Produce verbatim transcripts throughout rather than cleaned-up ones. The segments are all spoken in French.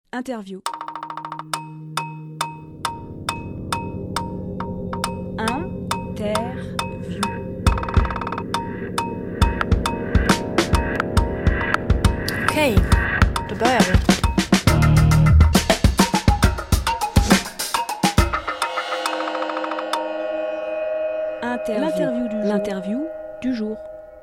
Interview. Interview. Okej, då börjar vi. Interview. L'interview du, L'interview du jour.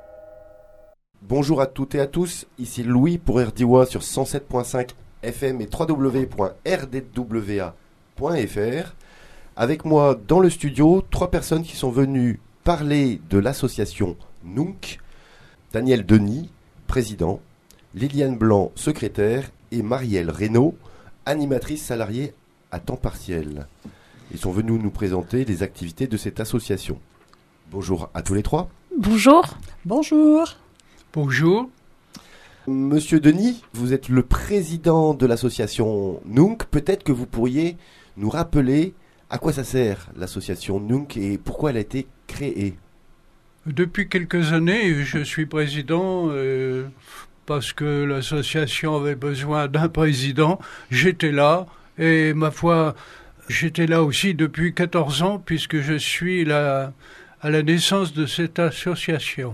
Bonjour à toutes et à tous, ici Louis pour R D W A sur cent sept virgule cinq F M et w w w point r d w a point f r. Avec moi dans le studio, trois personnes qui sont venues parler de l'association Nunc. Daniel Denis, président, Liliane Blanc, secrétaire, et Marielle Reynaud, animatrice salariée à temps partiel. Ils sont venus nous présenter les activités de cette association. Bonjour à tous les trois. Bonjour. Bonjour. Bonjour. Monsieur Denis, vous êtes le président de l'association Nunc. Peut-être que vous pourriez nous rappeler à quoi ça sert l'association Nunc et pourquoi elle a été créée. Depuis quelques années, je suis président euh, parce que l'association avait besoin d'un président. J'étais là et ma foi, j'étais là aussi depuis quatorze ans puisque je suis là à la naissance de cette association.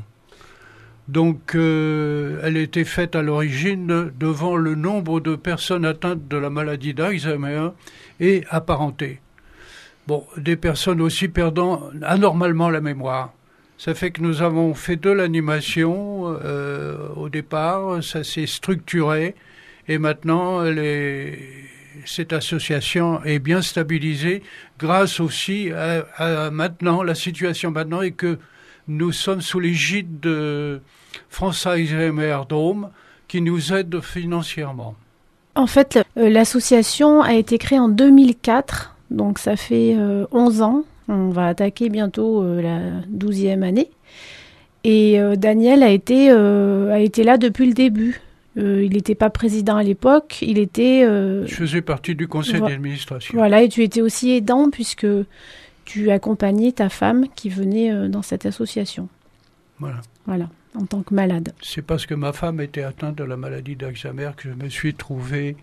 Donc, euh, elle était faite à l'origine devant le nombre de personnes atteintes de la maladie d'Alzheimer et apparentées. Bon, des personnes aussi perdant anormalement la mémoire. Ça fait que nous avons fait de l'animation euh, au départ, ça s'est structuré et maintenant elle est, cette association est bien stabilisée grâce aussi à, à maintenant, la situation maintenant est que nous sommes sous l'égide de France Alzheimer Drôme qui nous aide financièrement. En fait, l'association a été créée en deux mille quatre, donc ça fait euh, onze ans. On va attaquer bientôt euh, la douzième année. Et euh, Daniel a été, euh, a été là depuis le début. Euh, il n'était pas président à l'époque, il était... Euh, Je faisais partie du conseil vo- d'administration. Voilà, et tu étais aussi aidant puisque tu accompagnais ta femme qui venait euh, dans cette association. Voilà. Voilà, en tant que malade. C'est parce que ma femme était atteinte de la maladie d'Alzheimer que je me suis trouvé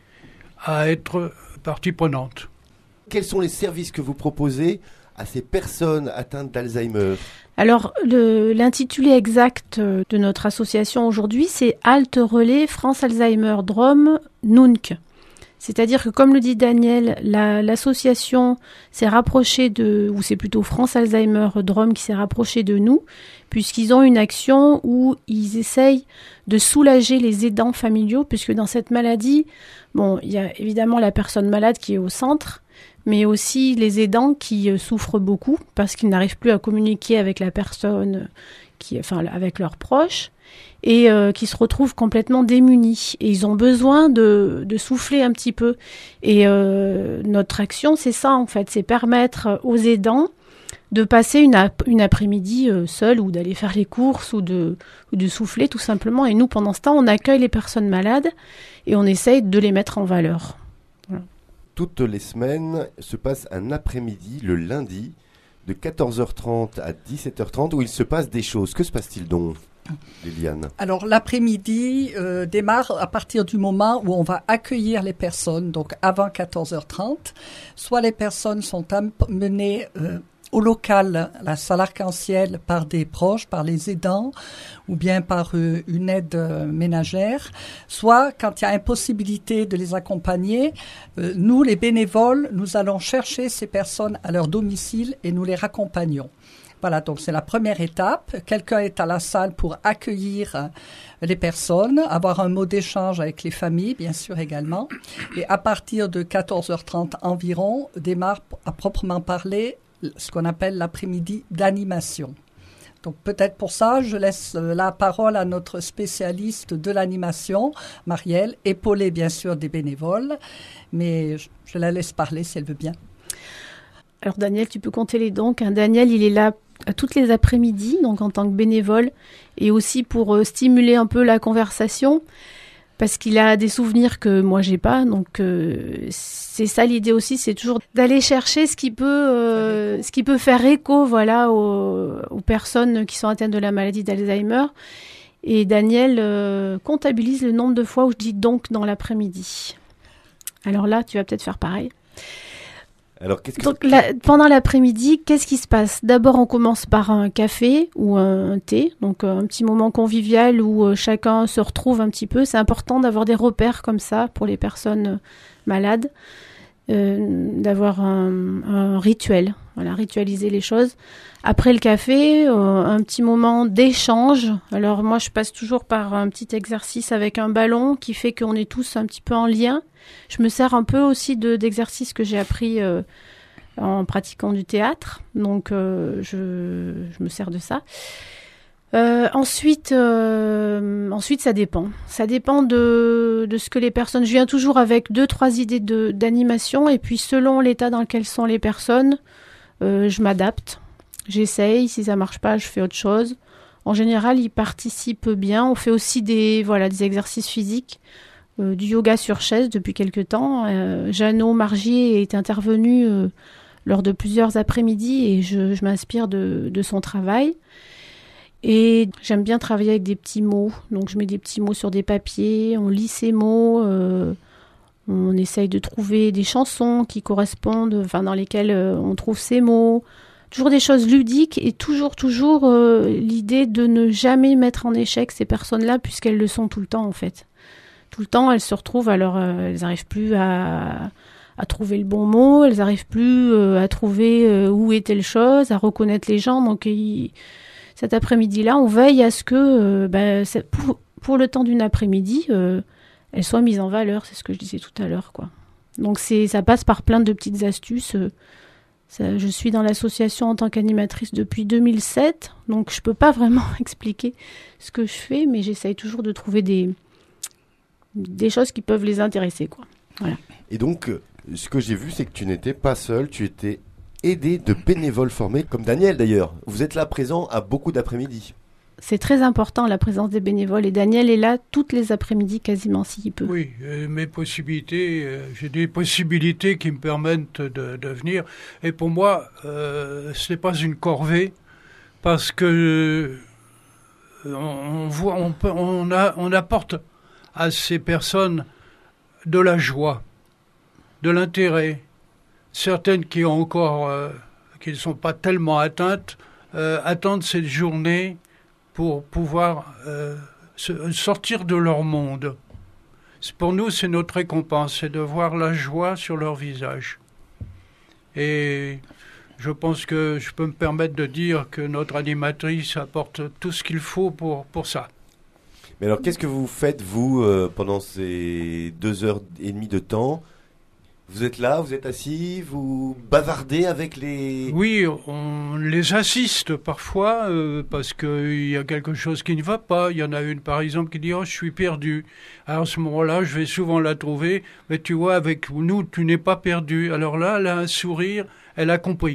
à être partie prenante. Quels sont les services que vous proposez à ces personnes atteintes d'Alzheimer ? Alors, le, l'intitulé exact de notre association aujourd'hui, c'est Halte Relais France Alzheimer Drôme Nunc. C'est-à-dire que, comme le dit Daniel, la, l'association s'est rapprochée de, ou c'est plutôt France Alzheimer Drôme qui s'est rapprochée de nous, puisqu'ils ont une action où ils essayent de soulager les aidants familiaux, puisque dans cette maladie, bon, il y a évidemment la personne malade qui est au centre, mais aussi les aidants qui euh, souffrent beaucoup parce qu'ils n'arrivent plus à communiquer avec la personne, qui, enfin avec leurs proches, et euh, qui se retrouvent complètement démunis. Et ils ont besoin de, de souffler un petit peu. Et euh, notre action, c'est ça en fait, c'est permettre aux aidants de passer une, ap- une après-midi euh, seuls ou d'aller faire les courses ou de, ou de souffler tout simplement. Et nous, pendant ce temps, on accueille les personnes malades et on essaye de les mettre en valeur. Voilà. Toutes les semaines se passe un après-midi, le lundi, de quatorze heures trente à dix-sept heures trente, où il se passe des choses. Que se passe-t-il donc, Liliane ? Alors, l'après-midi euh, démarre à partir du moment où on va accueillir les personnes, donc avant quatorze heures trente. Soit les personnes sont amenées euh, au local, la salle arc-en-ciel, par des proches, par les aidants, ou bien par euh, une aide euh, ménagère. Soit, quand il y a impossibilité de les accompagner, euh, nous, les bénévoles, nous allons chercher ces personnes à leur domicile et nous les raccompagnons. Voilà, donc c'est la première étape. Quelqu'un est à la salle pour accueillir euh, les personnes, avoir un mot d'échange avec les familles, bien sûr également. Et à partir de quatorze heures trente environ, démarre à proprement parler ce qu'on appelle l'après-midi d'animation. Donc peut-être pour ça, je laisse la parole à notre spécialiste de l'animation, Marielle, épaulée bien sûr des bénévoles, mais je la laisse parler si elle veut bien. Alors Daniel, tu peux compter les dons. Hein. Daniel, il est là à toutes les après-midi, donc en tant que bénévole, et aussi pour euh, stimuler un peu la conversation, parce qu'il a des souvenirs que moi j'ai pas, donc euh, c'est ça l'idée aussi, c'est toujours d'aller chercher ce qui peut, euh, ce qui peut faire écho, voilà, aux, aux personnes qui sont atteintes de la maladie d'Alzheimer. Et Daniel euh, comptabilise le nombre de fois où je dis donc dans l'après-midi. Alors là, tu vas peut-être faire pareil. Alors, qu'est-ce que Donc, la, pendant l'après-midi, qu'est-ce qui se passe ? D'abord, on commence par un café ou un, un thé, donc un petit moment convivial où euh, chacun se retrouve un petit peu. C'est important d'avoir des repères comme ça pour les personnes euh, malades, euh, d'avoir un, un rituel, voilà, ritualiser les choses. Après le café, euh, un petit moment d'échange. Alors moi, je passe toujours par un petit exercice avec un ballon qui fait qu'on est tous un petit peu en lien. Je me sers un peu aussi de, d'exercices que j'ai appris euh, en pratiquant du théâtre. Donc, euh, je, je me sers de ça. Euh, ensuite, euh, ensuite, ça dépend. Ça dépend de, de ce que les personnes... Je viens toujours avec deux, trois idées de, d'animation. Et puis, selon l'état dans lequel sont les personnes, euh, je m'adapte. J'essaye. Si ça marche pas, je fais autre chose. En général, ils participent bien. On fait aussi des, voilà, des exercices physiques. Euh, du yoga sur chaise depuis quelque temps. Euh, Jeannot Margier est intervenu euh, lors de plusieurs après-midi et je, je m'inspire de, de son travail. Et j'aime bien travailler avec des petits mots. Donc je mets des petits mots sur des papiers, on lit ces mots, euh, on essaye de trouver des chansons qui correspondent, enfin dans lesquelles euh, on trouve ces mots. Toujours des choses ludiques et toujours, toujours euh, l'idée de ne jamais mettre en échec ces personnes-là puisqu'elles le sont tout le temps en fait. Tout le temps, elles se retrouvent, alors euh, elles n'arrivent plus à, à trouver le bon mot, elles n'arrivent plus euh, à trouver euh, où est telle chose, à reconnaître les gens. Donc il, cet après-midi-là, on veille à ce que, euh, ben, pour, pour le temps d'une après-midi, euh, elles soient mises en valeur, c'est ce que je disais tout à l'heure, quoi. Donc c'est, ça passe par plein de petites astuces. Euh, ça, je suis dans l'association en tant qu'animatrice depuis deux mille sept, donc je ne peux pas vraiment expliquer ce que je fais, mais j'essaye toujours de trouver des... des choses qui peuvent les intéresser, quoi. Voilà. Et donc, ce que j'ai vu, c'est que tu n'étais pas seul, tu étais aidé de bénévoles formés, comme Daniel d'ailleurs. Vous êtes là présent à beaucoup d'après-midi. C'est très important, la présence des bénévoles, et Daniel est là toutes les après-midi quasiment, s'il peut. Oui, euh, mes possibilités, euh, j'ai des possibilités qui me permettent de, de venir. Et pour moi, euh, ce n'est pas une corvée, parce que euh, on, voit, on, peut, on, a, on apporte à ces personnes de la joie, de l'intérêt. Certaines qui ont encore, euh, qui ne sont pas tellement atteintes, euh, attendent cette journée pour pouvoir euh, se, sortir de leur monde. C'est, pour nous, c'est notre récompense, c'est de voir la joie sur leur visage. Et je pense que je peux me permettre de dire que notre animatrice apporte tout ce qu'il faut pour, pour ça. Mais alors, qu'est-ce que vous faites, vous, euh, pendant ces deux heures et demie de temps ? Vous êtes là, vous êtes assis, vous bavardez avec les... Oui, on les assiste parfois euh, parce qu'il y a quelque chose qui ne va pas. Il y en a une, par exemple, qui dit « Oh, je suis perdu ». Alors, à ce moment-là, je vais souvent la trouver. Mais tu vois, avec nous, tu n'es pas perdu. Alors là, elle a un sourire, elle a compris.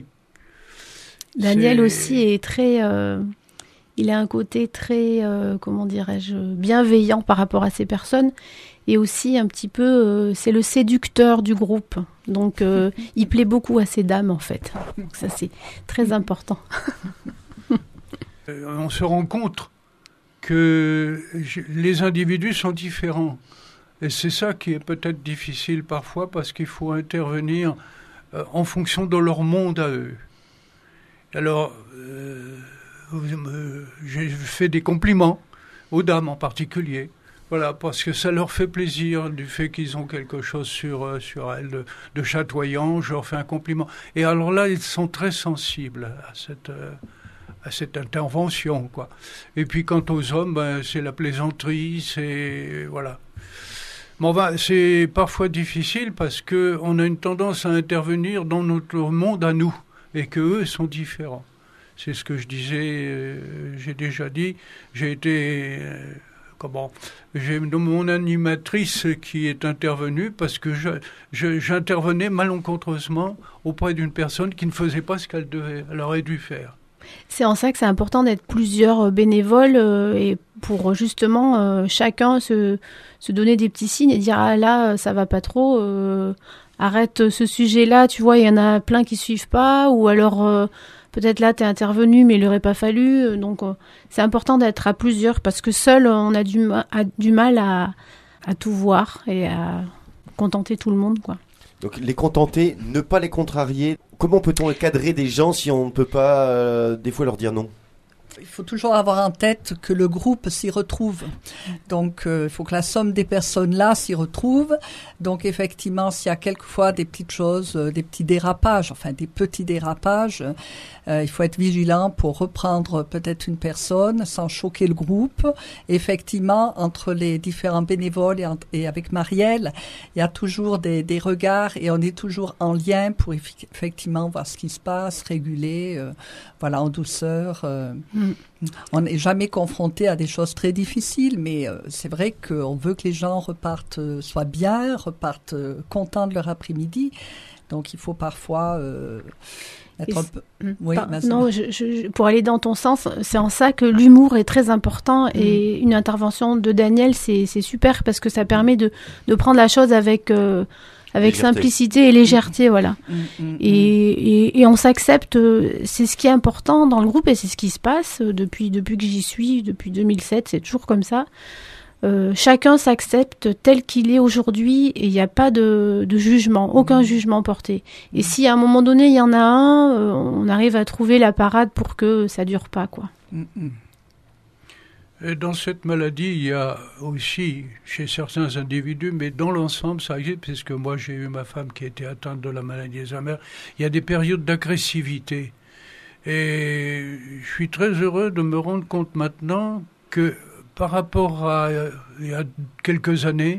Daniel C'est... aussi est très... Euh... Il a un côté très, euh, comment dirais-je, bienveillant par rapport à ces personnes. Et aussi un petit peu, euh, c'est le séducteur du groupe. Donc, euh, il plaît beaucoup à ces dames, en fait. Donc ça, c'est très important. On se rend compte que les individus sont différents. Et c'est ça qui est peut-être difficile parfois, parce qu'il faut intervenir euh, en fonction de leur monde à eux. Alors... Euh, j'ai fait des compliments aux dames en particulier, voilà, parce que ça leur fait plaisir du fait qu'ils ont quelque chose sur, sur elles de, de chatoyant. Je leur fais un compliment. Et alors là, ils sont très sensibles à cette, à cette intervention, quoi. Et puis quant aux hommes, ben, c'est la plaisanterie, c'est... voilà. Bon, ben, c'est parfois difficile parce qu'on a une tendance à intervenir dans notre monde à nous, et qu'eux sont différents. C'est ce que je disais, euh, j'ai déjà dit. J'ai été, euh, comment, j'ai mon animatrice qui est intervenue parce que je, je, j'intervenais malencontreusement auprès d'une personne qui ne faisait pas ce qu'elle devait, elle aurait dû faire. C'est en ça que c'est important d'être plusieurs bénévoles euh, et pour justement euh, chacun se, se donner des petits signes et dire ah là ça va pas trop, euh, arrête ce sujet-là, tu vois il y en a plein qui suivent pas, ou alors euh, peut-être là, tu es intervenu, mais il n'aurait pas fallu. Donc, euh, c'est important d'être à plusieurs parce que seul, on a du, ma- a du mal à, à tout voir et à contenter tout le monde, quoi. Donc les contenter, ne pas les contrarier. Comment peut-on cadrer des gens si on ne peut pas euh, des fois leur dire non ? Il faut toujours avoir en tête que le groupe s'y retrouve. Donc, il euh, faut que la somme des personnes-là s'y retrouve. Donc, effectivement, s'il y a quelquefois des petites choses, euh, des petits dérapages, enfin des petits dérapages, euh, il faut être vigilant pour reprendre peut-être une personne sans choquer le groupe. Effectivement, entre les différents bénévoles et, en, et avec Marielle, il y a toujours des, des regards et on est toujours en lien pour eff- effectivement voir ce qui se passe, réguler, euh, voilà, en douceur. Euh, mm. On n'est jamais confronté à des choses très difficiles, mais euh, c'est vrai qu'on veut que les gens repartent, euh, soient bien, repartent euh, contents de leur après-midi. Donc, il faut parfois euh, être un peu... Oui, Par... Non, je, je, pour aller dans ton sens, c'est en ça que l'humour est très important. Mmh. Et une intervention de Daniel, c'est, c'est super parce que ça permet de, de prendre la chose avec... Euh, avec légèreté. Simplicité et légèreté, voilà. Mmh, mmh, et, et, et on s'accepte, c'est ce qui est important dans le groupe et c'est ce qui se passe depuis, depuis que j'y suis, depuis deux mille sept, c'est toujours comme ça. Euh, chacun s'accepte tel qu'il est aujourd'hui et il n'y a pas de, de jugement, aucun mmh. jugement porté. Et mmh. si à un moment donné il y en a un, euh, on arrive à trouver la parade pour que ça ne dure pas, quoi. Mmh. Et dans cette maladie, il y a aussi, chez certains individus, mais dans l'ensemble, ça existe, puisque moi j'ai eu ma femme qui était atteinte de la maladie d'Alzheimer, il y a des périodes d'agressivité. Et je suis très heureux de me rendre compte maintenant que par rapport à il y a quelques années,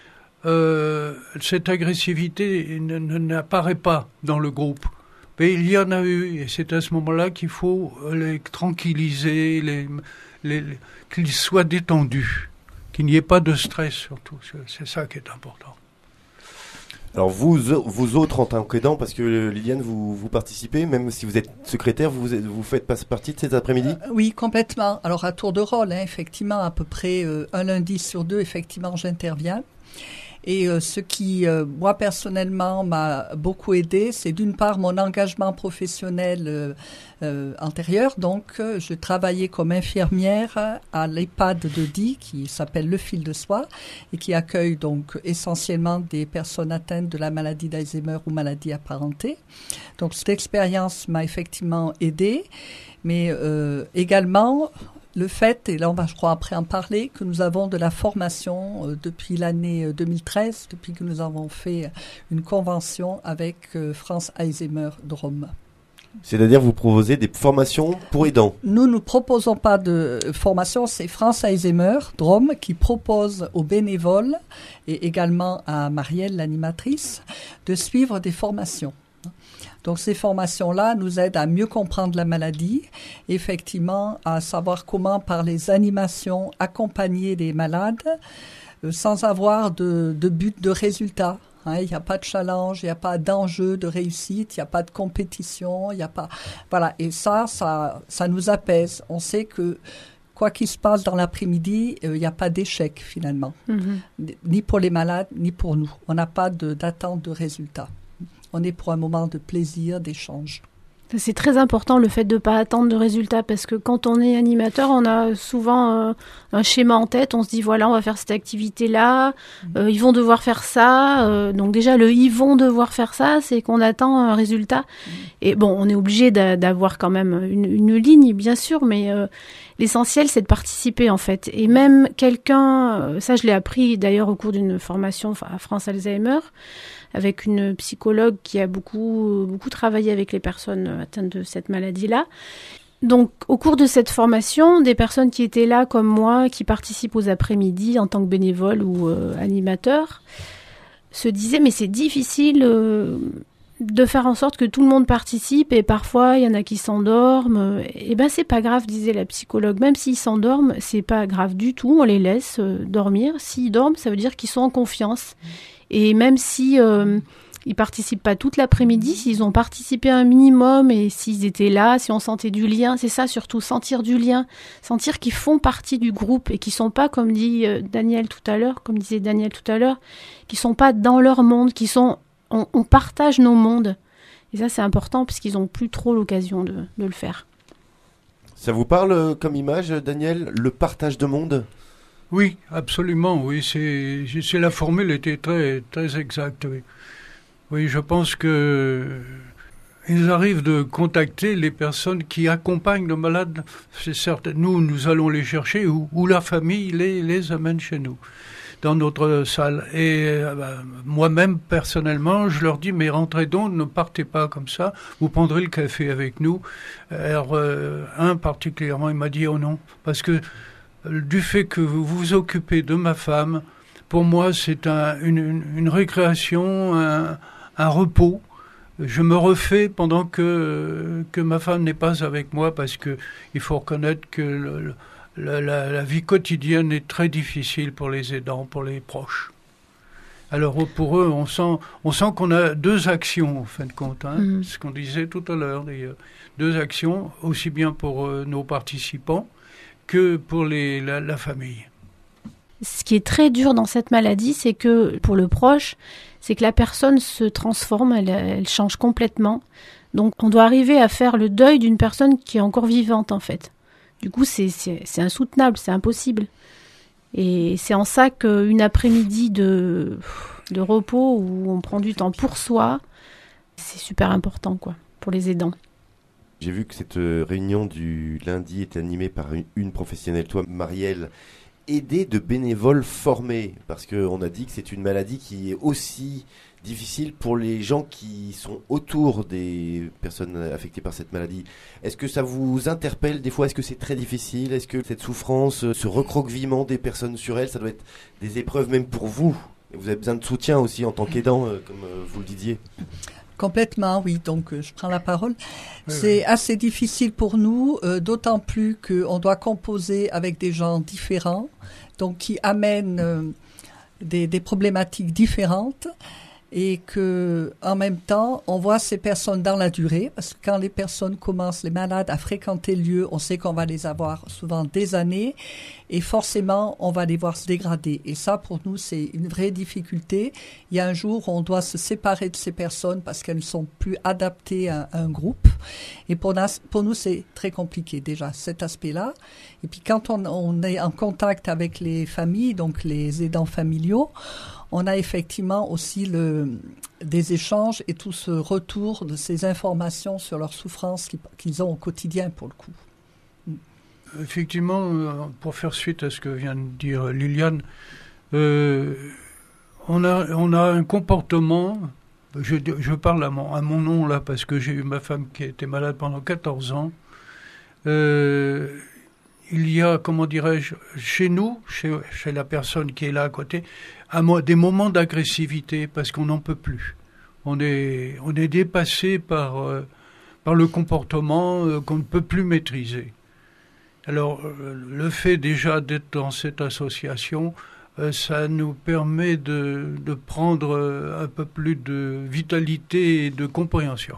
euh, cette agressivité n- n- n'apparaît pas dans le groupe. Mais il y en a eu, et c'est à ce moment-là qu'il faut les tranquilliser, les... Les, les, qu'ils soient détendus, qu'il n'y ait pas de stress surtout. C'est ça qui est important. Alors vous, vous autres en tant qu'aidants, parce que Liliane, vous, vous participez, même si vous êtes secrétaire, vous, vous faites partie de cet après-midi ? euh, Oui, complètement. Alors à tour de rôle, hein, effectivement, à peu près euh, un lundi sur deux, effectivement, j'interviens. Et euh, ce qui, euh, moi, personnellement, m'a beaucoup aidé, c'est d'une part mon engagement professionnel euh, euh, antérieur. Donc, euh, je travaillais comme infirmière à l'EHPAD de Die, qui s'appelle Le Fil de Soie, et qui accueille donc essentiellement des personnes atteintes de la maladie d'Alzheimer ou maladie apparentée. Donc, cette expérience m'a effectivement aidée, mais euh, également... Le fait, et là on va je crois après en parler, que nous avons de la formation euh, depuis l'année deux mille treize, depuis que nous avons fait une convention avec euh, France Alzheimer Drôme. C'est-à-dire vous proposez des formations pour aidants ? Nous ne proposons pas de formation, c'est France Alzheimer Drôme qui propose aux bénévoles et également à Marielle, l'animatrice, de suivre des formations. Donc, ces formations-là nous aident à mieux comprendre la maladie, effectivement, à savoir comment, par les animations, accompagner les malades euh, sans avoir de, de but de résultat. Hein, il n'y a pas de challenge, il n'y a pas d'enjeu de réussite, il n'y a pas de compétition, il n'y a pas... Voilà, et ça, ça, ça nous apaise. On sait que quoi qu'il se passe dans l'après-midi, il euh, n'y a pas d'échec, finalement. Mm-hmm. Ni pour les malades, ni pour nous. On n'a pas de, d'attente de résultat. On est pour un moment de plaisir, d'échange. C'est très important le fait de ne pas attendre de résultats parce que quand on est animateur, on a souvent euh, un schéma en tête. On se dit voilà, on va faire cette activité-là, mmh. euh, ils vont devoir faire ça. Euh, donc déjà, le ils vont devoir faire ça, c'est qu'on attend un résultat. Mmh. Et bon, on est obligé d'a- d'avoir quand même une, une ligne, bien sûr, mais euh, l'essentiel, c'est de participer en fait. Et même quelqu'un, euh, ça je l'ai appris d'ailleurs au cours d'une formation à France Alzheimer, avec une psychologue qui a beaucoup, beaucoup travaillé avec les personnes atteintes de cette maladie-là. Donc, au cours de cette formation, des personnes qui étaient là comme moi, qui participent aux après-midi en tant que bénévoles ou euh, animateurs, se disaient « mais c'est difficile euh, de faire en sorte que tout le monde participe et parfois il y en a qui s'endorment. » Eh ben c'est pas grave, disait la psychologue. Même s'ils s'endorment, c'est pas grave du tout, on les laisse euh, dormir. S'ils dorment, ça veut dire qu'ils sont en confiance. Et même si euh, ils participent pas toute l'après-midi, s'ils ont participé un minimum et s'ils étaient là, si on sentait du lien, c'est ça surtout, sentir du lien, sentir qu'ils font partie du groupe et qu'ils sont pas, comme dit euh, Daniel tout à l'heure, comme disait Daniel tout à l'heure, qu'ils sont pas dans leur monde, qu'ils sont, on, on partage nos mondes. Et ça c'est important puisqu'ils ont plus trop l'occasion de, de le faire. Ça vous parle comme image, Daniel, le partage de monde ? Oui, absolument, oui, c'est, c'est la formule était très, très exacte, oui. Oui, je pense que ils arrivent de contacter les personnes qui accompagnent le malade. C'est certain, nous, nous allons les chercher ou, ou la famille les, les amène chez nous, dans notre salle. Et euh, bah, moi-même, personnellement, je leur dis, mais rentrez donc, ne partez pas comme ça, vous prendrez le café avec nous. Alors, euh, un particulièrement, il m'a dit, oh non, parce que euh, du fait que vous vous occupez de ma femme, pour moi, c'est un, une, une, une récréation, un, un repos. Je me refais pendant que, que ma femme n'est pas avec moi, parce que il faut reconnaître que le, la, la, la vie quotidienne est très difficile pour les aidants, pour les proches. Alors pour eux, on sent, on sent qu'on a deux actions, en fin de compte, hein, mmh. ce qu'on disait tout à l'heure d'ailleurs. Deux actions, aussi bien pour euh, nos participants que pour les, la, la famille. Ce qui est très dur dans cette maladie, c'est que pour le proche, c'est que la personne se transforme, elle, elle change complètement. Donc on doit arriver à faire le deuil d'une personne qui est encore vivante en fait. Du coup, c'est, c'est, c'est insoutenable, c'est impossible. Et c'est en ça qu'une après-midi de, de repos où on prend du temps pour soi, c'est super important quoi, pour les aidants. J'ai vu que cette réunion du lundi était animée par une, une professionnelle, toi Marielle, aidée de bénévoles formés, parce qu'on a dit que c'est une maladie qui est aussi difficile pour les gens qui sont autour des personnes affectées par cette maladie. Est-ce que ça vous interpelle des fois? Est-ce que c'est très difficile? Est-ce que cette souffrance, ce recroquevillement des personnes sur elles, ça doit être des épreuves même pour vous? Et vous avez besoin de soutien aussi en tant qu'aidant, comme vous le disiez. Complètement, oui. Donc, euh, je prends la parole. Oui, c'est oui. assez difficile pour nous, euh, d'autant plus qu'on doit composer avec des gens différents, donc qui amènent euh, des, des problématiques différentes. Et que, en même temps, on voit ces personnes dans la durée, parce que quand les personnes commencent, les malades, à fréquenter le lieu, on sait qu'on va les avoir souvent des années, et forcément, on va les voir se dégrader. Et ça, pour nous, c'est une vraie difficulté. Il y a un jour où on doit se séparer de ces personnes parce qu'elles ne sont plus adaptées à un groupe. Et pour, nas, pour nous, c'est très compliqué, déjà, cet aspect-là. Et puis, quand on, on est en contact avec les familles, donc les aidants familiaux, on a effectivement aussi le, des échanges et tout ce retour de ces informations sur leurs souffrances qu'ils ont au quotidien, pour le coup. Effectivement, pour faire suite à ce que vient de dire Liliane, euh, on, a, on a un comportement, je, je parle à mon, à mon nom là, parce que j'ai eu ma femme qui a été malade pendant quatorze ans, euh, il y a, comment dirais-je, chez nous, chez, chez la personne qui est là à côté, à mo- des moments d'agressivité parce qu'on n'en peut plus. On est, on est dépassé par, euh, par le comportement euh, qu'on ne peut plus maîtriser. Alors, euh, le fait déjà d'être dans cette association, euh, ça nous permet de, de prendre euh, un peu plus de vitalité et de compréhension.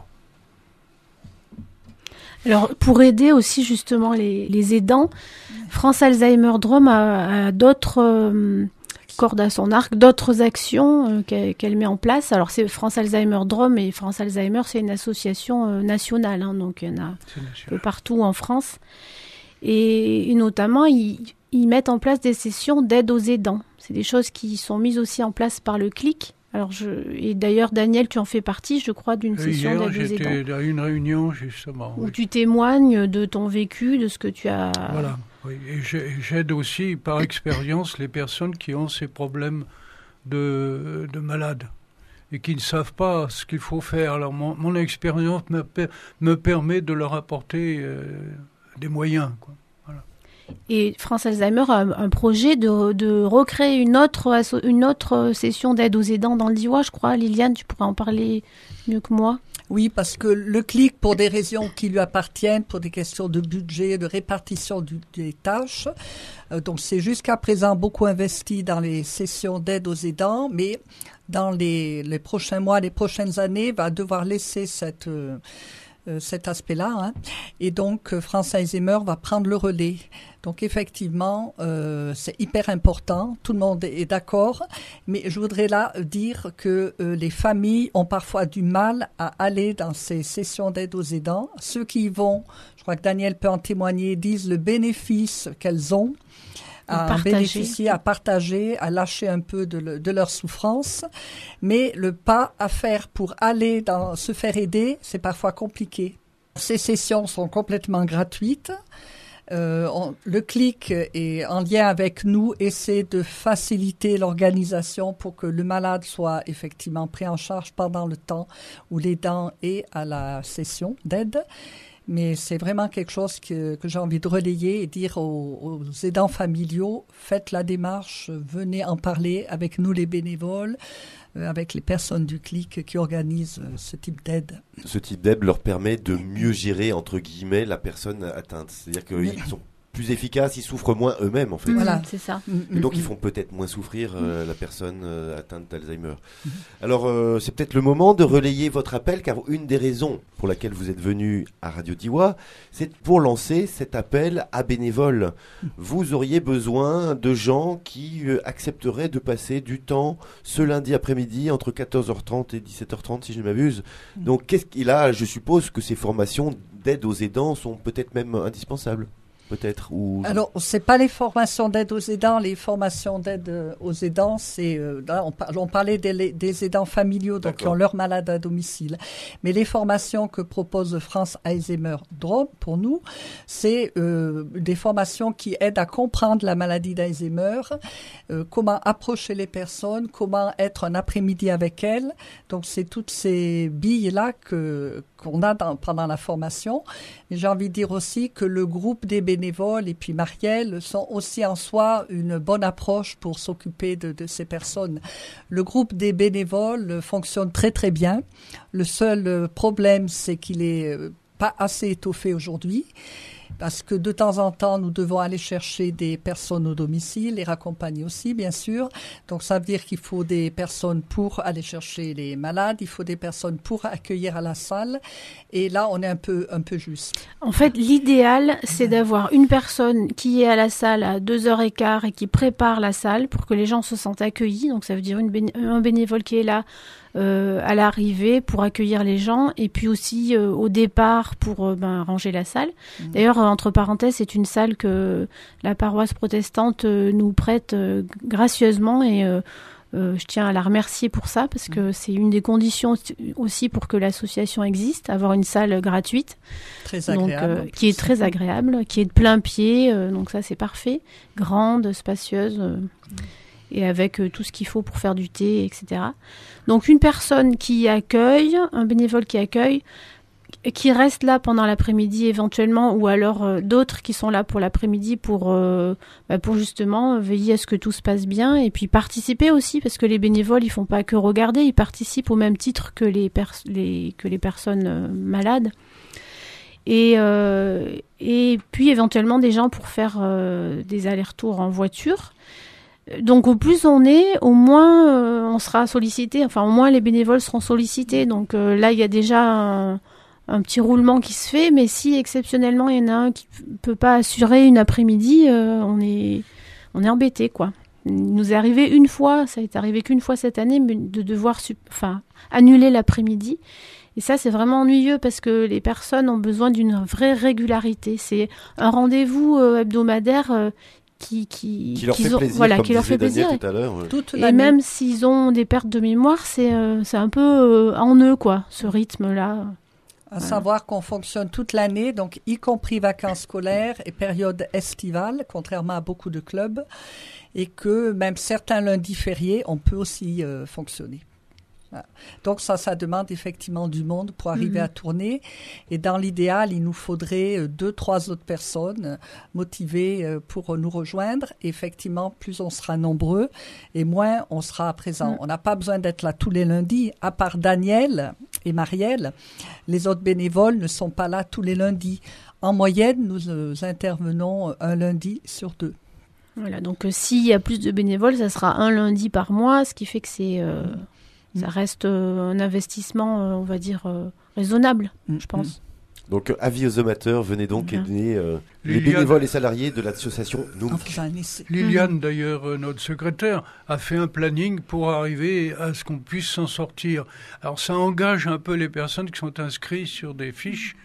Alors, pour aider aussi justement les, les aidants, France Alzheimer Drôme a, a d'autres euh, cordes à son arc, d'autres actions euh, qu'elle, qu'elle met en place. Alors, c'est France Alzheimer Drôme et France Alzheimer, c'est une association euh, nationale, hein, donc il y en a un peu partout en France. Et, et notamment, ils, ils mettent en place des sessions d'aide aux aidants. C'est des choses qui sont mises aussi en place par le C L I C. Alors je, et d'ailleurs, Daniel, tu en fais partie, je crois, d'une session Hier, d'aide aux aidants. j'étais à une réunion, justement. Où oui. tu témoignes de ton vécu, de ce que tu as... Voilà, oui. Et j'aide aussi, par expérience, les personnes qui ont ces problèmes de, de malades et qui ne savent pas ce qu'il faut faire. Alors, mon, mon expérience me, me permet de leur apporter euh, des moyens, quoi. Et France Alzheimer a un projet de, de recréer une autre, une autre session d'aide aux aidants dans le Diois, je crois. Liliane, tu pourrais en parler mieux que moi. Oui, parce que le C L I C, pour des raisons qui lui appartiennent, pour des questions de budget, de répartition du, des tâches, euh, donc c'est jusqu'à présent beaucoup investi dans les sessions d'aide aux aidants, mais dans les, les prochains mois, les prochaines années, va devoir laisser cette... Euh, Euh, cet aspect-là, hein. Et donc euh, France Alzheimer va prendre le relais. Donc effectivement, euh, c'est hyper important, tout le monde est d'accord, mais je voudrais là dire que euh, les familles ont parfois du mal à aller dans ces sessions d'aide aux aidants. Ceux qui y vont, je crois que Daniel peut en témoigner, disent le bénéfice qu'elles ont. à partager. bénéficier, à partager, à lâcher un peu de, le, de leur souffrance. Mais le pas à faire pour aller dans, se faire aider, c'est parfois compliqué. Ces sessions sont complètement gratuites. Euh, on, le clic est en lien avec nous, essaie de faciliter l'organisation pour que le malade soit effectivement pris en charge pendant le temps où l'aidant est à la session d'aide. Mais c'est vraiment quelque chose que, que j'ai envie de relayer et dire aux, aux aidants familiaux, faites la démarche, venez en parler avec nous les bénévoles, euh, avec les personnes du clic qui organisent euh, ce type d'aide. Ce type d'aide leur permet de mieux gérer, entre guillemets, la personne atteinte. C'est-à-dire qu'ils sont plus efficaces, ils souffrent moins eux-mêmes, en fait. Voilà, mmh, c'est ça. Et donc, ils font peut-être moins souffrir euh, la personne euh, atteinte d'Alzheimer. Mmh. Alors, euh, c'est peut-être le moment de relayer votre appel, car une des raisons pour laquelle vous êtes venu à Radio Diois, c'est pour lancer cet appel à bénévoles. Mmh. Vous auriez besoin de gens qui euh, accepteraient de passer du temps ce lundi après-midi entre quatorze heures trente et dix-sept heures trente, si je ne m'abuse. Mmh. Donc, qu'est-ce qu'il a ? Je suppose que ces formations d'aide aux aidants sont peut-être même indispensables. Peut-être ou... Alors, c'est pas les formations d'aide aux aidants. Les formations d'aide aux aidants, c'est euh, là, on, par, on parlait des, des aidants familiaux, donc qui ont leur malade à domicile. Mais les formations que propose France Alzheimer Drôme pour nous, c'est euh, des formations qui aident à comprendre la maladie d'Alzheimer, euh, comment approcher les personnes, comment être un après-midi avec elles. Donc, c'est toutes ces billes-là que qu'on a dans, pendant la formation. Mais j'ai envie de dire aussi que le groupe des bénévoles et puis Marielle sont aussi en soi une bonne approche pour s'occuper de, de ces personnes. Le groupe des bénévoles fonctionne très très bien. Le seul problème, c'est qu'il est pas assez étoffé aujourd'hui. Parce que de temps en temps, nous devons aller chercher des personnes au domicile, les raccompagner aussi, bien sûr. Donc, ça veut dire qu'il faut des personnes pour aller chercher les malades, il faut des personnes pour accueillir à la salle. Et là, on est un peu, un peu juste. En fait, l'idéal, c'est d'avoir une personne qui est à la salle à deux heures quinze et qui prépare la salle pour que les gens se sentent accueillis. Donc, ça veut dire une béné- un bénévole qui est là Euh, à l'arrivée pour accueillir les gens et puis aussi euh, au départ pour euh, ben, ranger la salle. Mmh. D'ailleurs, euh, entre parenthèses, c'est une salle que la paroisse protestante euh, nous prête euh, gracieusement et euh, euh, je tiens à la remercier pour ça parce mmh. que c'est une des conditions aussi pour que l'association existe, avoir une salle gratuite. Très agréable. Donc, euh, qui est très agréable, qui est de plein pied, euh, donc ça c'est parfait. Grande, spacieuse. Euh, mmh. Et avec euh, tout ce qu'il faut pour faire du thé, et cetera. Donc une personne qui accueille, un bénévole qui accueille, qui reste là pendant l'après-midi éventuellement, ou alors euh, d'autres qui sont là pour l'après-midi pour, euh, bah, pour justement veiller à ce que tout se passe bien, et puis participer aussi, parce que les bénévoles, ils font pas que regarder, ils participent au même titre que les, pers- les, que les personnes euh, malades. Et, euh, et puis éventuellement des gens pour faire euh, des allers-retours en voiture. Donc au plus on est, au moins euh, on sera sollicité, enfin au moins les bénévoles seront sollicités. Donc euh, là il y a déjà un, un petit roulement qui se fait, mais si exceptionnellement il y en a un qui ne peut pas assurer une après-midi, euh, on est, on est embêté quoi. Il nous est arrivé une fois, ça est arrivé qu'une fois cette année, de devoir enfin, annuler l'après-midi. Et ça, c'est vraiment ennuyeux parce que les personnes ont besoin d'une vraie régularité. C'est un rendez-vous euh, hebdomadaire euh, Qui, qui, qui leur fait ont, plaisir, voilà, comme qui leur fait Daniel plaisir. Tout à l'heure. Ouais. Toute et l'année. même s'ils ont des pertes de mémoire, c'est, euh, c'est un peu euh, en eux, quoi, ce rythme-là. À voilà. savoir qu'on fonctionne toute l'année, donc y compris vacances scolaires et période estivale, contrairement à beaucoup de clubs, et que même certains lundis fériés, on peut aussi euh, fonctionner. Voilà. Donc ça, ça demande effectivement du monde pour arriver mmh. à tourner. Et dans l'idéal, il nous faudrait deux, trois autres personnes motivées pour nous rejoindre. Et effectivement, plus on sera nombreux et moins on sera présent. Mmh. On n'a pas besoin d'être là tous les lundis. À part Daniel et Marielle, les autres bénévoles ne sont pas là tous les lundis. En moyenne, nous euh, intervenons un lundi sur deux. Voilà, donc euh, s'il y a plus de bénévoles, ça sera un lundi par mois, ce qui fait que c'est... Euh... Mmh. Ça reste euh, un investissement, euh, on va dire, euh, raisonnable, mmh, je pense. Mmh. Donc, avis aux amateurs, venez donc mmh. aider euh, les Liliane, bénévoles et salariés de l'association Nounk. Liliane, mmh. d'ailleurs, euh, notre secrétaire, a fait un planning pour arriver à ce qu'on puisse s'en sortir. Alors, ça engage un peu les personnes qui sont inscrites sur des fiches. Mmh.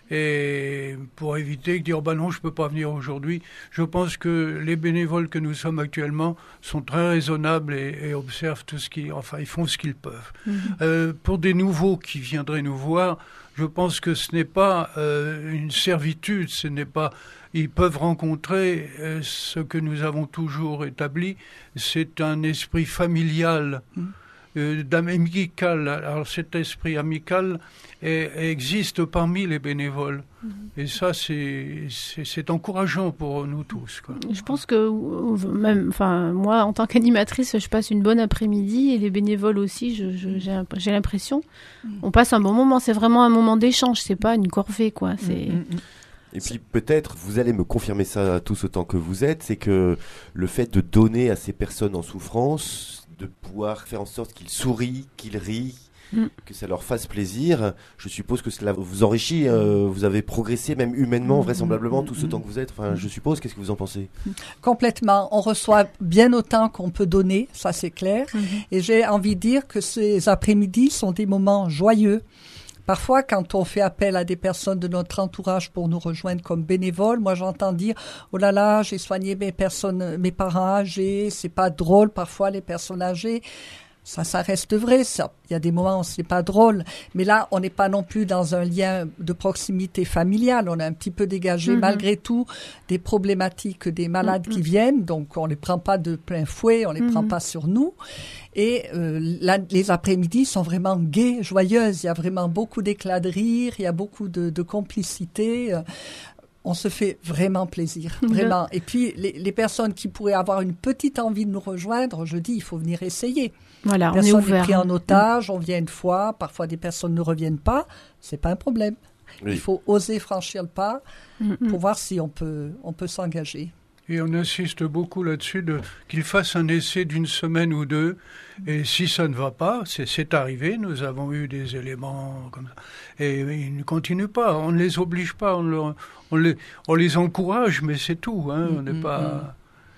Et pour éviter de dire, bah non, je ne peux pas venir aujourd'hui, je pense que les bénévoles que nous sommes actuellement sont très raisonnables et, et observent tout ce qu'ils, enfin, ils font ce qu'ils peuvent. Mmh. Euh, pour des nouveaux qui viendraient nous voir, je pense que ce n'est pas euh, une servitude, ce n'est pas, ils peuvent rencontrer euh, ce que nous avons toujours établi, c'est un esprit familial. Mmh. Euh, d'amical. Alors cet esprit amical est, existe parmi les bénévoles. Mmh. Et ça, c'est, c'est, c'est encourageant pour nous tous, quoi. Je pense que même, enfin, moi, en tant qu'animatrice, je passe une bonne après-midi et les bénévoles aussi, je, je, j'ai, j'ai l'impression. Mmh. On passe un bon moment. C'est vraiment un moment d'échange. C'est pas une corvée, quoi. C'est... Mmh. Et puis peut-être, vous allez me confirmer ça tous autant que vous êtes, c'est que le fait de donner à ces personnes en souffrance, de pouvoir faire en sorte qu'ils sourient, qu'ils rient, mm. que ça leur fasse plaisir, je suppose que cela vous enrichit, euh, vous avez progressé même humainement, vraisemblablement, tout ce temps que vous êtes, enfin je suppose, qu'est-ce que vous en pensez ? Complètement, on reçoit bien autant qu'on peut donner, ça c'est clair, mm-hmm. et j'ai envie de dire que ces après-midi sont des moments joyeux. Parfois, quand on fait appel à des personnes de notre entourage pour nous rejoindre comme bénévoles, moi j'entends dire « Oh là là, j'ai soigné mes personnes, mes parents âgés, c'est pas drôle parfois les personnes âgées ». Ça, ça reste vrai, ça. Il y a des moments où c'est pas drôle. Mais là, on n'est pas non plus dans un lien de proximité familiale. On est un petit peu dégagé, mm-hmm. malgré tout, des problématiques des malades mm-hmm. qui viennent. Donc, on les prend pas de plein fouet, on les mm-hmm. prend pas sur nous. Et euh, là, les après-midi sont vraiment gais, joyeuses. Il y a vraiment beaucoup d'éclats de rire, il y a beaucoup de, de complicité. Euh, on se fait vraiment plaisir, vraiment. Et puis, les, les personnes qui pourraient avoir une petite envie de nous rejoindre, je dis, il faut venir essayer. Voilà, personne on est ouvert. Pris en otage, on vient une fois, parfois des personnes ne reviennent pas, c'est pas un problème. Oui. Il faut oser franchir le pas mm-hmm. pour voir si on peut, on peut s'engager. Et on insiste beaucoup là-dessus de, qu'ils fassent un essai d'une semaine ou deux. Et si ça ne va pas, c'est, c'est arrivé, nous avons eu des éléments comme ça. Et, et ils ne continuent pas, on ne les oblige pas, on, leur, on, les, on les encourage, mais c'est tout. Hein, on n'est mm-hmm. pas...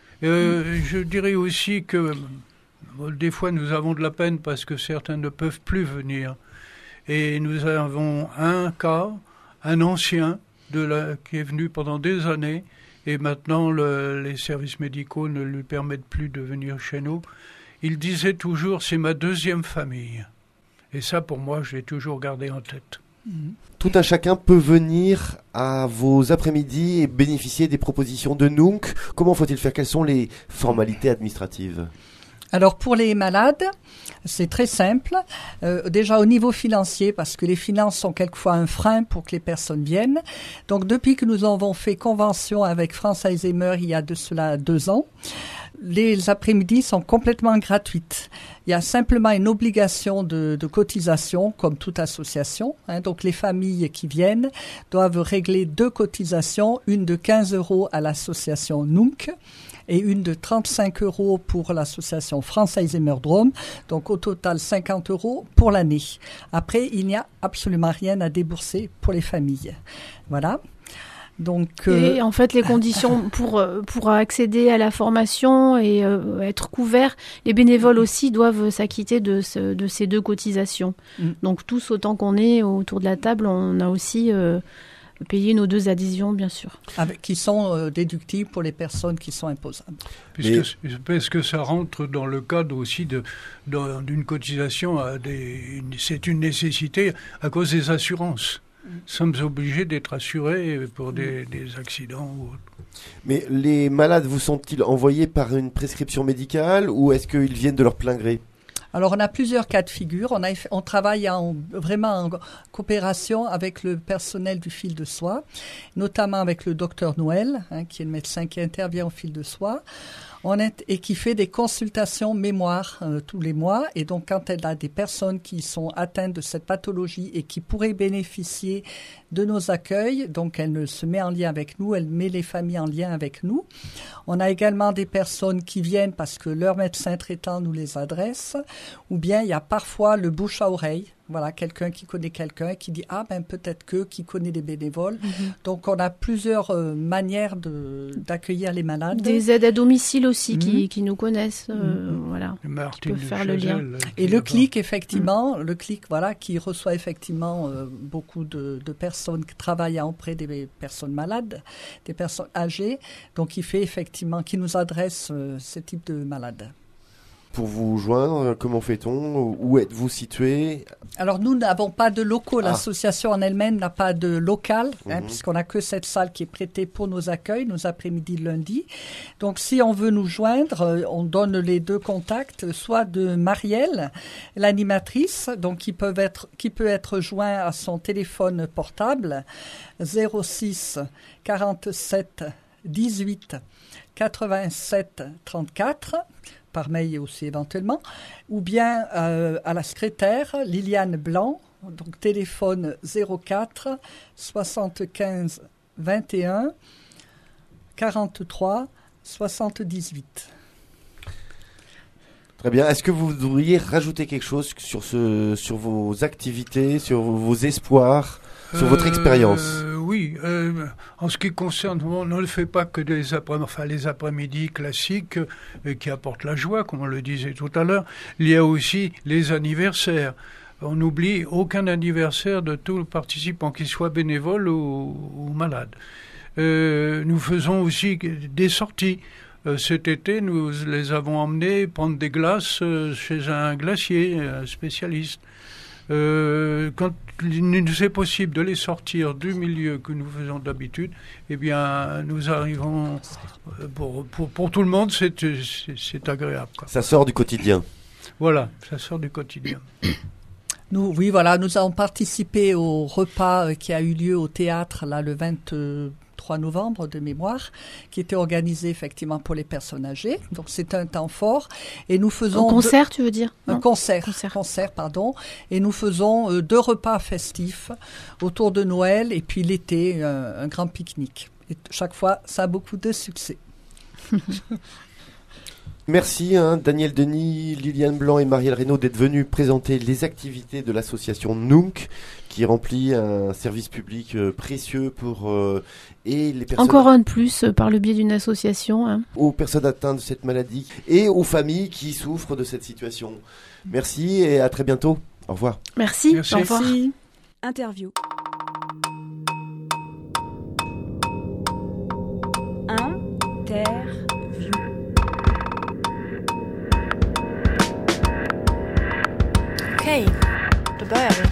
Euh, je dirais aussi que bon, des fois nous avons de la peine parce que certains ne peuvent plus venir. Et nous avons un cas, un ancien de la, qui est venu pendant des années. Et maintenant, le, les services médicaux ne lui permettent plus de venir chez nous. Il disait toujours, c'est ma deuxième famille. Et ça, pour moi, je l'ai toujours gardé en tête. Tout un chacun peut venir à vos après-midi et bénéficier des propositions de Nunc. Comment faut-il faire ? Quelles sont les formalités administratives ? Alors pour les malades, c'est très simple. Euh, déjà au niveau financier, parce que les finances sont quelquefois un frein pour que les personnes viennent. Donc depuis que nous avons fait convention avec France Alzheimer il y a de cela deux ans, les après-midi sont complètement gratuites. Il y a simplement une obligation de, de cotisation, comme toute association. Hein. Donc les familles qui viennent doivent régler deux cotisations, une de quinze euros à l'association Nunc et une de trente-cinq euros pour l'association France Alzheimer Drôme. Donc au total cinquante euros pour l'année. Après, il n'y a absolument rien à débourser pour les familles. Voilà. Donc, euh... Et en fait, les conditions pour, pour accéder à la formation et euh, être couverts, les bénévoles aussi doivent s'acquitter de, ce, de ces deux cotisations. Mm. Donc tous, autant qu'on est autour de la table, on a aussi euh, payé nos deux adhésions, bien sûr. Avec, qui sont euh, déductibles pour les personnes qui sont imposables. Puisque, Mais... Parce que ça rentre dans le cadre aussi de, de, d'une cotisation, à des, une, c'est une nécessité à cause des assurances. Nous sommes obligés d'être assurés pour des, des accidents ou autre. Mais les malades vous sont-ils envoyés par une prescription médicale ou est-ce qu'ils viennent de leur plein gré ? Alors, on a plusieurs cas de figure. On, a, on travaille en, vraiment en coopération avec le personnel du fil de soie, notamment avec le docteur Noël, hein, qui est le médecin qui intervient au fil de soie. On est, et qui fait des consultations mémoire euh, tous les mois. Et donc, quand elle a des personnes qui sont atteintes de cette pathologie et qui pourraient bénéficier de nos accueils, donc elle se met en lien avec nous, elle met les familles en lien avec nous. On a également des personnes qui viennent parce que leur médecin traitant nous les adresse, ou bien il y a parfois le bouche à oreille. Voilà, quelqu'un qui connaît quelqu'un, qui dit « Ah, ben peut-être que, qui connaît des bénévoles. Mm-hmm. » Donc, on a plusieurs euh, manières de, d'accueillir les malades. Des aides à domicile aussi Mm-hmm. qui, qui nous connaissent. Euh, Mm-hmm. Voilà. Martine Qui peut faire de le Chazelle, lien. Et le là-bas. clic, effectivement, mm. le clic, voilà, qui reçoit effectivement euh, beaucoup de, de personnes qui travaillent auprès des personnes malades, des personnes âgées. Donc, il fait effectivement, qui nous adresse euh, ce type de malades. Pour vous joindre, comment fait-on? Où êtes-vous situé? Alors, nous n'avons pas de locaux. Ah. L'association en elle-même n'a pas de local, Mhm. hein, puisqu'on n'a que cette salle qui est prêtée pour nos accueils, nos après-midi lundi. Donc, si on veut nous joindre, euh, on donne les deux contacts, soit de Marielle, l'animatrice, donc qui, peuvent être, qui peut être joint à son téléphone portable, zéro six quarante-sept dix-huit quatre-vingt-sept trente-quatre, par mail aussi éventuellement, ou bien euh, à la secrétaire Liliane Blanc, donc téléphone zéro quatre soixante-quinze vingt et un quarante-trois soixante-dix-huit. Très bien. Est-ce que vous voudriez rajouter quelque chose sur, ce, sur vos activités, sur vos espoirs, sur votre expérience? euh, Oui. Euh, en ce qui concerne, on ne le fait pas que des après, enfin, les après-midi classiques euh, qui apportent la joie, comme on le disait tout à l'heure. Il y a aussi les anniversaires. On n'oublie aucun anniversaire de tout participant, qu'il soit bénévole ou, ou malade. Euh, nous faisons aussi des sorties. Euh, cet été, nous les avons emmenés prendre des glaces euh, chez un glacier, un spécialiste. Euh, quand il nous est possible de les sortir du milieu que nous faisons d'habitude, eh bien, nous arrivons, euh, pour, pour, pour tout le monde, c'est, c'est, c'est agréable, quoi. Ça sort du quotidien. Voilà, ça sort du quotidien. Nous, oui, voilà, nous avons participé au repas qui a eu lieu au théâtre là, le vingt-trois novembre de mémoire, qui était organisé effectivement pour les personnes âgées. Donc c'est un temps fort. Et nous faisons Un concert, deux... tu veux dire? Un Non. concert, concert, concert, pardon. Et nous faisons euh, deux repas festifs autour de Noël et puis l'été, euh, un grand pique-nique. Et t- chaque fois, ça a beaucoup de succès. Merci hein, Daniel Denis, Liliane Blanc et Marielle Reynaud d'être venus présenter les activités de l'association Nunc qui remplit un service public euh, précieux pour euh, et les personnes, Encore un de plus euh, par le biais d'une association. Hein. aux personnes atteintes de cette maladie et aux familles qui souffrent de cette situation. Merci et à très bientôt. Au revoir. Merci. Merci. Au revoir. Merci. Interview. Interview. Okej, då börjar vi.